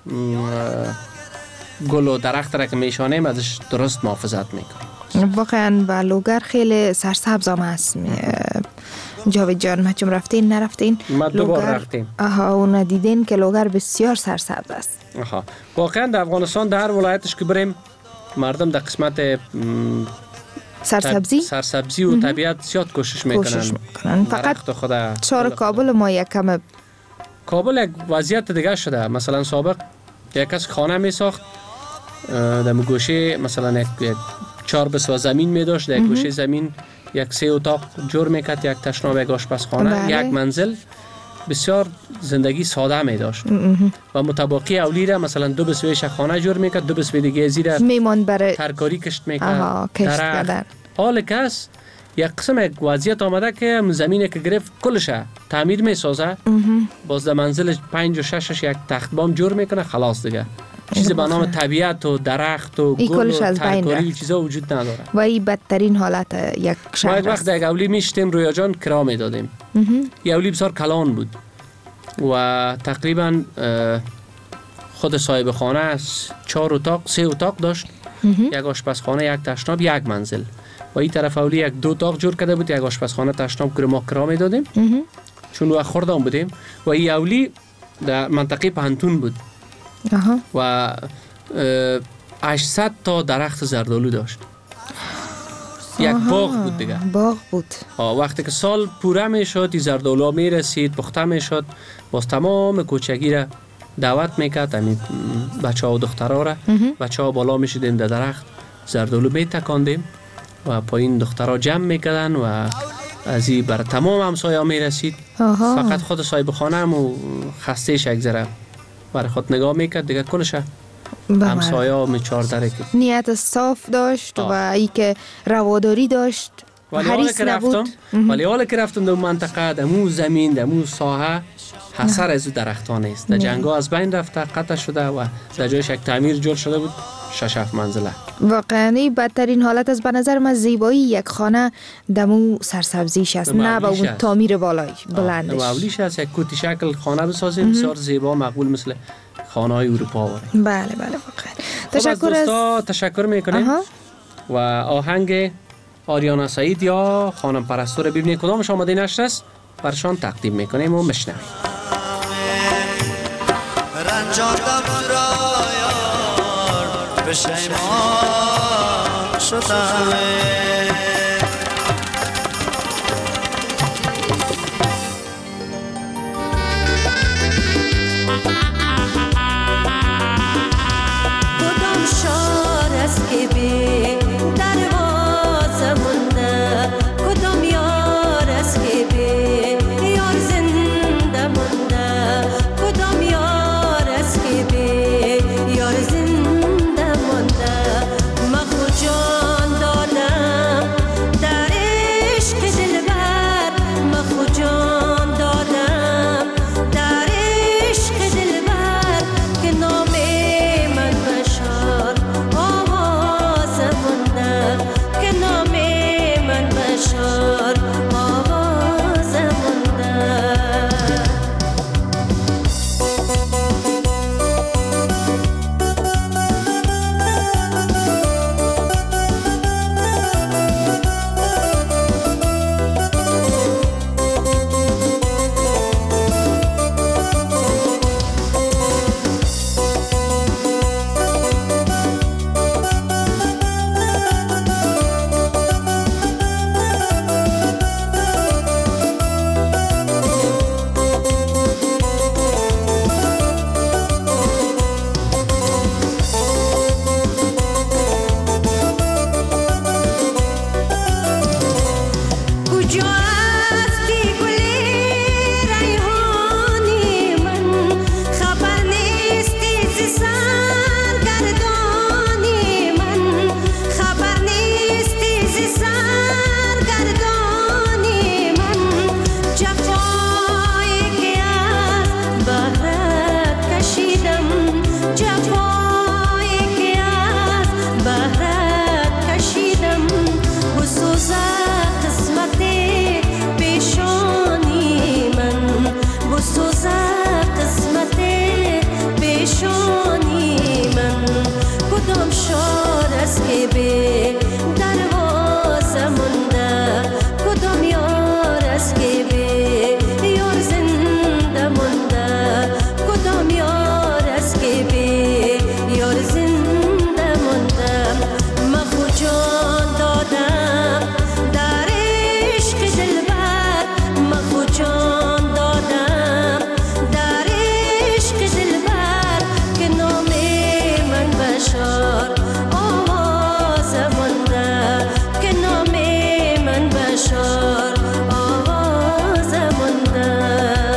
گل و درخت را که میشانیم ازش درست محافظت میکنیم. واقعاً و لوگر خیلی سرسبز هم هست. جاوید جان ما چون رفتین نرفتین؟ ما دو بار رفتیم. آها و ندیدین که لوگر بسیار سرسبز است. آها واقعاً در افغانستان در هر ولایتش که بریم مردم در قسمت سرسبزی و طبیعت زیاد کوشش میکنن. فقط چهار کابل ما یکم کابل یک وضعیت دیگه شده. مثلا سابق یک کس خانه می ساخت در گوشه مثلا یک 4 بسوا زمین می داشت، در گوشه زمین یک 3 اتاق جور میکرد، یک تشناب، یک آشپزخانه، یک منزل. بسیار زندگی ساده می داشت و متباقی اولی را مثلا 2 بسویش خانه جور میکرد، 2 بسوی دیگه زیر میماند برای ترکاری کشت میکرد. حال کس یک قسم یک وضعیت آمده که زمینی که گرفت کلش تعمیر میسازه، باز در منزل 5 و 6 یک تخت بام جور میکنه، خلاص دیگه چیزی به نام طبیعت و درخت و گل و ترکاری و چیزا وجود نداره. و این بدترین حالت یک شهر است. ما وقت یک اولی میشتیم رویا جان کرا میدادیم. یک اولی بسیار کلان بود و تقریبا خود صاحب خانه 4 اتاق 3 اتاق داشت، یک آشپزخانه، یک تشناب، یک منزل. و این طرف اولی یک 2 اتاق جور کرده بود، یک آشپزخانه، تشناب که ما کرا میدادیم چون وقت خوردم بودیم. و این اولی در منطقه پهنتون بود و 800 تا درخت زردالو داشت. یک باغ بود دیگه. باغ بود. وقتی که سال پوره میشد این زردالو میرسید، پخته میشد، باز تمام کوچگی را دعوت میکرد، همین بچه ها و دخترها را. بچه ها بالا میشدیم در درخت زردالو میتکاندیم و پایین دخترها جمع میکردن و از این بر تمام همسایه ها میرسید. فقط خود صاحب خانه هم و خستهش یک ذره برای خود نگاه میکرد دیگه، کلش همسایه ها میچار داره که نیت صاف داشت و ای که رواداری داشت، حریص نبود. ولی حالا که رفتم در منطقه، در مو زمین، در مو ساحه حسر از درخت ها نیست. در جنگ ها از بین رفته، قطع شده و در جایش یک تعمیر جور شده بود 6-7 منزله. واقعا بدترین حالت از به نظر من زیبایی یک خانه دمو سرسبزیش است، نه با اون تعمیر بالایی بلندش. اولیش است یک کوتی شکل خانه بسازیم بسیار زیبا مقبول مثل خانه های اروپا واره. بله واقعا. تشکر از تشکر میکنیم و آهنگ آریانا سعید یا خانم پرستو رو ببینید کدامش آماده نشر است برشان تقدیم میکنیم و میشنویم. رنجاندم یار پشیمان شدم کدام شار است که بی دروازه مونده، کدام یار است که بی یار زنده مونده، کدام یار است که بی یار زنده مونده. من خود جان دادم که به دروازه مونده کدام یار است که به یار زنده مونده کدام یار است که به یار زنده مونده من خود جان دادم در عشق دلبر من خود جان دادم در عشق دلبر که نام من بشار آواز مونده که نام من بشار آواز مونده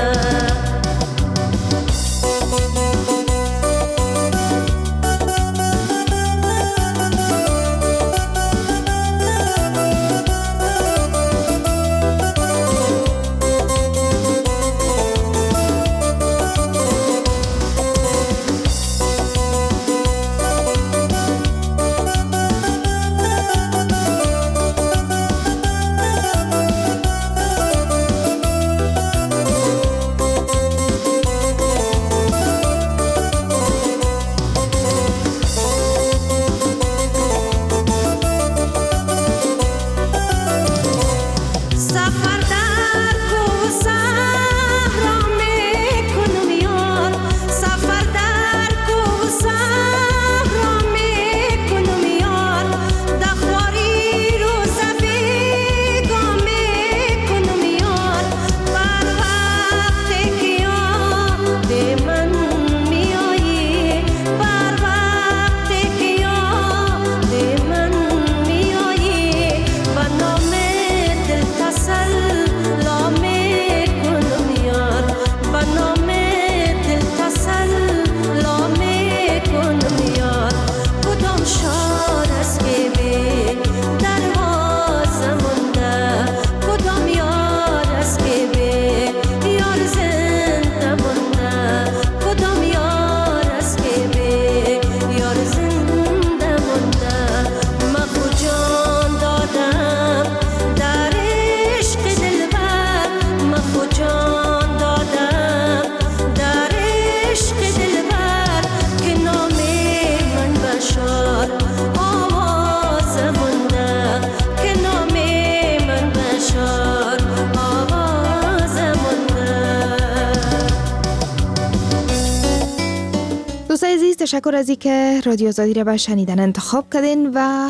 دوستای عزیز تشکر از اینکه رادیو آزادی را به شنیدن انتخاب کردین و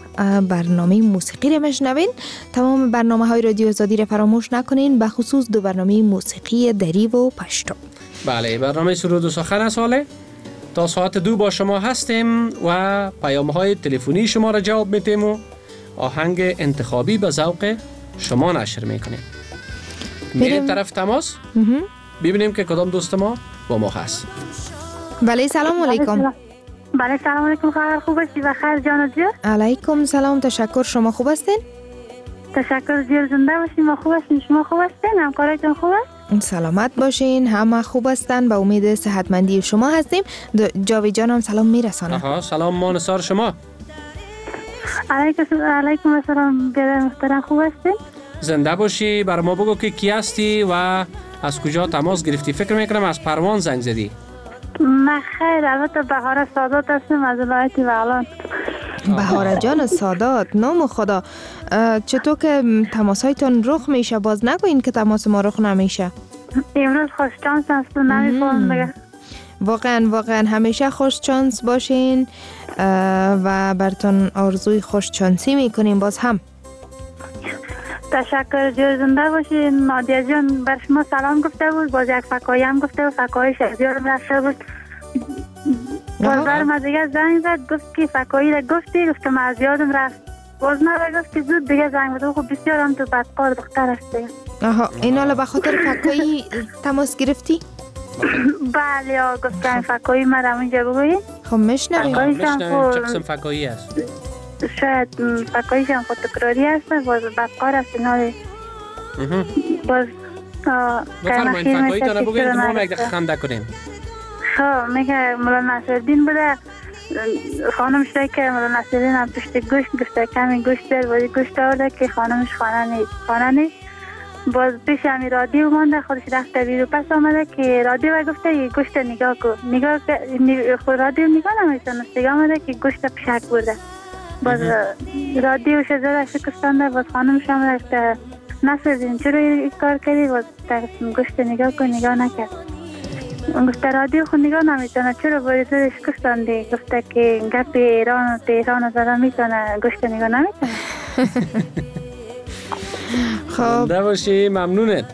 برنامه موسیقی را میشنوین. تمام برنامه های رادیو آزادی را فراموش نکنین، به خصوص دو برنامه موسیقی دری و پشتو. بله، برنامه سرود و سخن از حاله تا ساعت 2 با شما هستیم و پیام های تلفنی شما را جواب میتیم و آهنگ انتخابی به ذوق شما نشر میکنیم. میریم طرف تماس ببینیم که کدام دوست ما با ما هست. بله سلام علیکم. بله سلام علیکم، خبر خوب هستی بخیر جان جون؟ علیکم سلام، تشکر. شما خوب هستین؟ تشکر جیر، زنده باشین. ما خوب هستین، شما خوب هستین؟ همکارایتون خوب است؟ سلامت باشین، همه خوب هستن، به امید صحتمندی شما هستیم. جاوید جانم سلام میرسانم. سلام ما نثار شما. علیکم السلام برادر محترم، خوب هستین؟ زنده باشی. بر ما بگو که کی هستی و از کجا تماس گرفتی؟ فکر میکنم از پروان زنگ زدی. نه خیر، البته بهاره سادات هستم از ولایت بغلان. بهاره جان سادات، نام خدا. چطور که تماس هایتون رخ میشه؟ باز نگوین که تماس ما رخ نمیشه. امروز خوش چانس هست، نمیفهم دیگه. واقعا همیشه خوش چانس باشین و براتون آرزوی خوش چانسی میکنیم باز هم. تشکر جور، زنده باشین. نادیا جان بر شما سلام گفته بود، باز یک فکایی هم گفته بود، فکایی شهریارم رفته بود. باز برم از دیگه زنگ زد گفت که فکایی را گفتی، گفتم از یادم رفت. باز مرا گفت که زود دیگه زنگ بده. خب بسیار هم تو بدقار دختر هست دیگه. این حالا به خاطر فکایی تماس گرفتی؟ بله گفتم فکایی مرا اینجا بگویی. خب میشنویم چه قسم فکایی هست؟ شاید فکاییش هم خود تکراری هست، باز بدقار هست. نالی باز بفرمایید فکایی تا نبگوید که ما یک دقیقه خنده کنیم. خب میگه مولا نصیرالدین بوده، خانم شده که مولا نصیرالدین هم پشت گوشت گفته کمی گوشت بیار، بازی گوشت آورده که خانمش خانه نیست. باز پیش همی رادیو مانده، خودش رفته بیرو، پس آمده که رادیو گفته یه گوشت نگاه کو. رادیو نگاه نمیتونه، نگاه آمده که گوشت پشک برده. باز رادیوش زده شکستانده، باز خانمش هم رفته نسازین چرا این کار کردی؟ باز گوشت نگاه کن، نگاه نکرد. گفته رادیو خود نگاه نمیتونه، چرا باید تو شکستانده؟ گفته که گپ ایران و تهران زده میتونه، گوشت نگاه نمیتونه. خب باشی، ممنونت.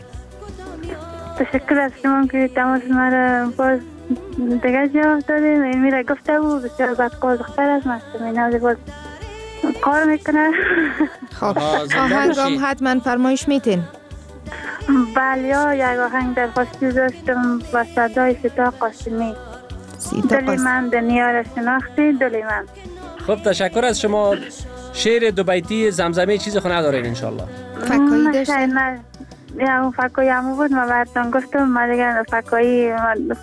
تشکر از شما که تماس مرا باز دیگه جواب دادیم. میره گفته بود بسیار بدقول دختر است، مستمینه باز کار میکنه. خب آهنگام حتما فرمایش میتین. بله، یک آهنگ درخواستی داشتم با صدای سیتا قاسمی. دلی من دنیا را شناختی، دلی من. خب تشکر از شما. شعر دو بیتی زمزمه چیز خو ندارین انشالله؟ فکایی داشتین؟ نه اون فکایی همون بود، ما براتون گفتم، ما دیگه فکایی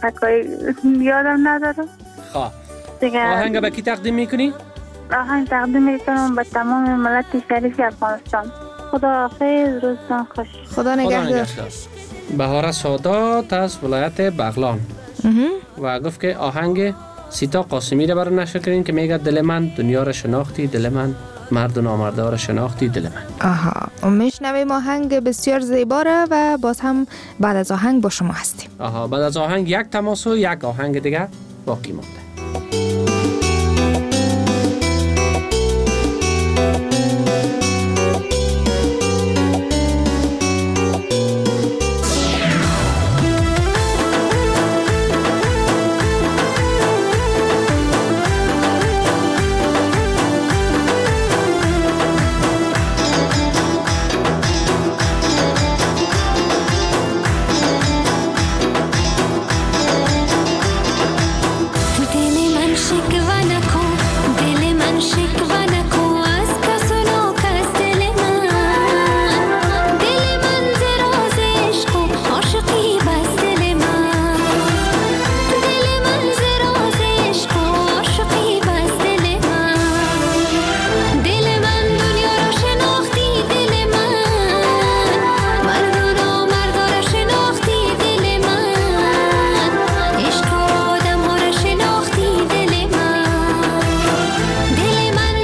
یادم ندارم. خب آهنگ به کی تقدیم میکنی؟ آهنگ تقدیم میکنم به تمام ملت شریف افغانستان. خدا حافظ، روزتان خوش. خدا نگهدار. بهار سادات از ولایت بغلان و گفت که آهنگ سیتا قاسمی رو برای نشر کردین که میگه دل من دنیا رو شناختی، دل من مرد و نامرده رو شناختی، دل من. میشنویم آهنگ بسیار زیباره و باز هم بعد از آهنگ با شما هستیم. بعد از آهنگ یک تماس و یک آهنگ دیگه باقی مونده. دل من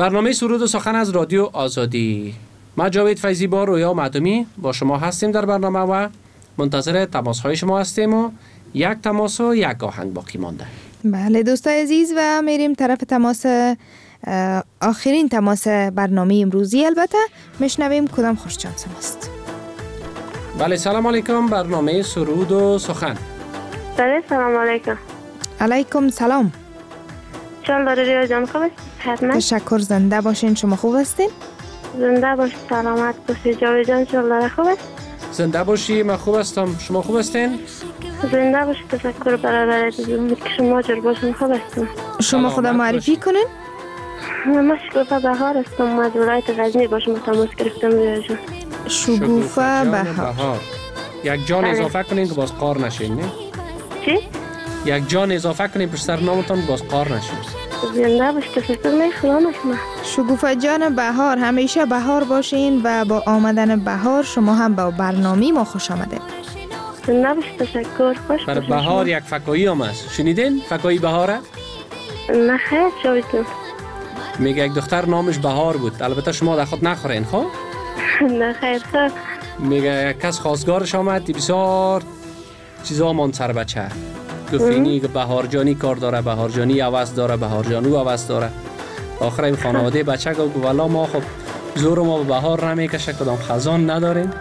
برنامه سرود و سخن از رادیو آزادی. ما جاوید فیضی با رویا معدومی با شما هستیم در برنامه و منتظر تماس های شما هستیم و یک تماس و یک آهنگ باقی مانده. بله دوستای عزیز و میریم طرف تماس آخرین تماس برنامه امروزی. البته میشنویم کدام خوششانس ماست. بله سلام علیکم، برنامه سرود و سخن. بله سلام علیکم. علیکم سلام. چون رادیو جان خوب است؟ حتما. تشکر، زنده باشین. شما خوب هستین؟ زنده باشید، سلامت باشید. جاوید جان شما خوب است؟ زنده باشی، من خوب هستم. شما خوب هستین؟ زنده باشید. تشکر برادرتون که شما جور باشین. خوب هستم. شما خدا معرفی کنین؟ من شکوفه بهار هستم. از ولایت غزنی با شما تماس گرفتم رادیو جان. شکوفه بهار. یک جان اضافه کنین که باز قار نشین، نه؟ چی؟ یک جان اضافه کنین پر سر نامتون باز قار نشین. زنده باشید. تشکر میخوام شما. شکوفه جان بهار، همیشه بهار باشین و با آمدن بهار شما هم با برنامه ما خوش آمده. زنده باشید. تشکر. خوش بر بهار یک فکایی هم است. شنیدین فکایی بهاره؟ نه خیر جاوید جان. میگه یک دختر نامش بهار بود. البته شما در خود نخورین خب؟ نه خیر خیر. میگه یک کس خواستگارش آمد بسیار چیزا مان سر بچه. گفتینی که بهار جانی کار داره، بهار جانی عوض داره، بهار جانو عوض داره. آخر این خانواده بچه گفت والا ما خب زور ما به بهار نمیکشه، کدام خزان نداریم.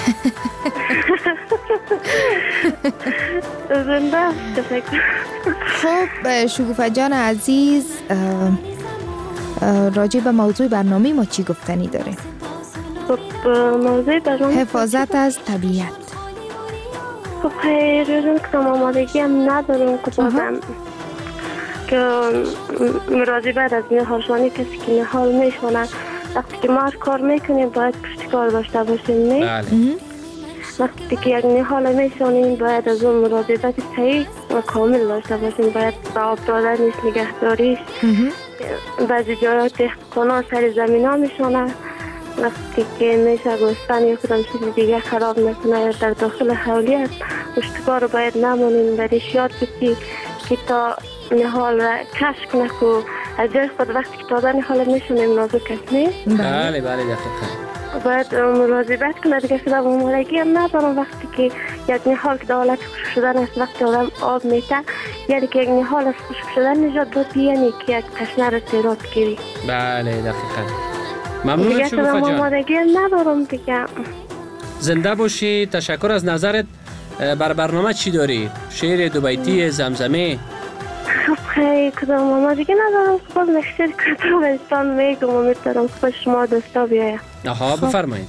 زنده تشکر. خب شکوفه جان عزیز، راجع به موضوع برنامه ما چی گفتنی داره؟ خب موضوع برنامه حفاظت از طبیعت. خب خیلی کم آمادگی هم ندارم که راضی بعد از نهارشانی کسی که نهار میشونه وقتی که ما کار میکنیم باید پشتکار داشته باشیم، نه؟ بله. وقتی که یک نهار میشونیم باید از اون مراقبت صحیح و کامل داشته باشیم. باید به آب دادن نیست، نگهداریش. بعضی جاها دهقانا سر زمین ها میشونه، وقتی که میشه گوستن یا کدام چیز دیگه خراب نکنه یا در داخل حولی است پشتکار رو باید نمونیم. برایش یاد بسی که تا نهال را کش کنه که از جای خود وقتی که تازه نهال میشونیم نازک است، نه؟ بله بله دقیقا. باید مراقبت کنه دیگه. شده و مالگی هم ندارم وقتی که یک نهال که دولت خشک شدن است وقتی آدم آب میته یعنی که یک نهال از خشک شدن نجات داد، یعنی که یک تشنه را سیرات گیری. بله دقیقا. ممنون شکوفه جان. دیگه مالگی هم ندارم دیگه. زنده باشی. تشکر از نظرت. بر برنامه چی داری؟ شعر دو بیتی، زمزمه؟ خب خیلی کدام آمادگی ندارم. خب نشتر کدام انسان میگم و میترم خوش شما دوستا بیاید. آها بفرمایید.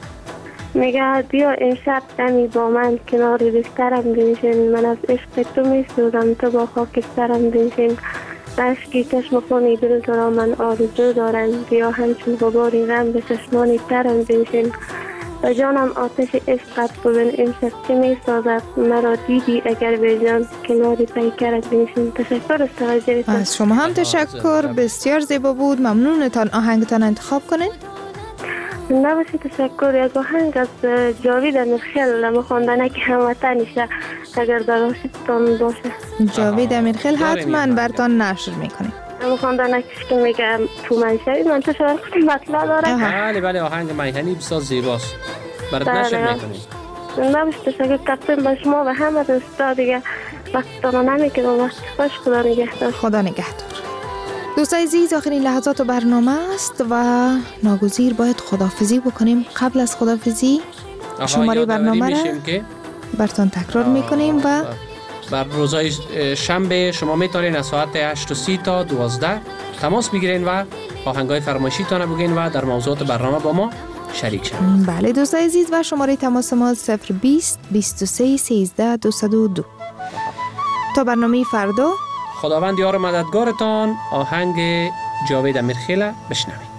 میگه بیا امشب دمی با من کنار بسترم بنشین، من از عشق تو میسوزم تو با خاک سرم بنشین. اشکی چشم خونی دل تو را من آرزو دارم، بیا همچون غباری غم به چشمانی ترم بنشین. و جانم آتش عشقت ببین امشب چه میسازد، مرا دیدی اگر به جان کنار پیکرت بنشین. تشکر از توجهتان. از شما هم تشکر، بسیار زیبا بود. ممنونتان. آهنگتان انتخاب کنین. زنده باشید. تشکر. یک آهنگ از جاوید امیرخیل مخواندنه که هموطنیشه اگر در آشتتان باشه. جاوید امیرخیل حتما برتان نشر میکنیم. مخواندنه که میگه تو منشوی من تو شاید خود مطلع داره. بله بله آهنگ میهنی بسیار زیباست. برات نشر میکنیم. زنده باشید. تشکر. تقدیم به شما و همه دوستا دیگه وقتتان نمیکنم. وقت خوش. خدا نگهدار. خدا نگهدار. دوستای عزیز آخرین لحظات برنامه است و ناگزیر باید خداحافظی بکنیم. قبل از خداحافظی شماره برنامه را براتون تکرار میکنیم و بر روزهای شنبه شما میتونین از ساعت 8:30 تا 12 تماس بگیرین و آهنگای فرمایشی تان بگین و در موضوعات برنامه با ما شریک شوید. بله دوستای عزیز و شماره تماس ما 020 23 13 202. تا برنامه فردا خداوند یار مددگارتان. آهنگ جاوید امیرخیل بشنوید.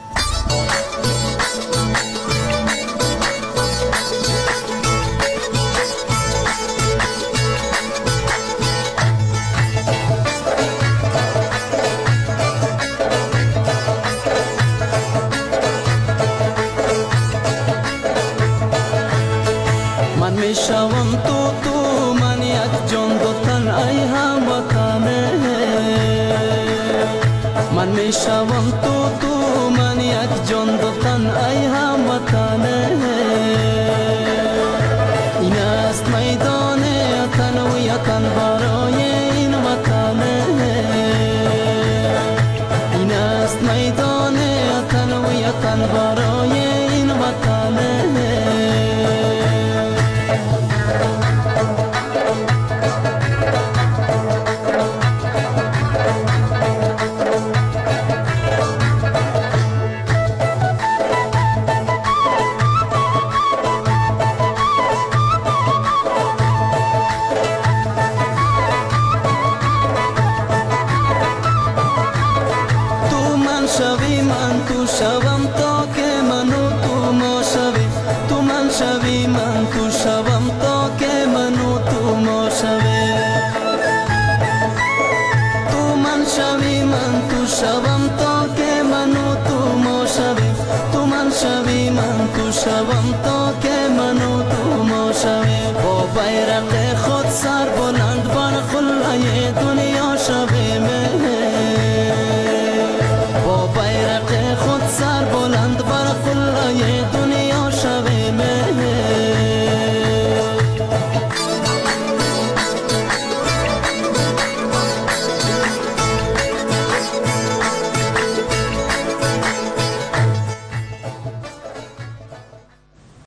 من میشوم تو من یک جان دو تن ای هموطنه. من میشوم تو شوی تو من شوی من تو شوم تا که منو تو ما شوی تو من شوی من تو شوم تا که منو تو ما شوی تو من شوی من تو شوم تا که منو تو ما شوی با بیرق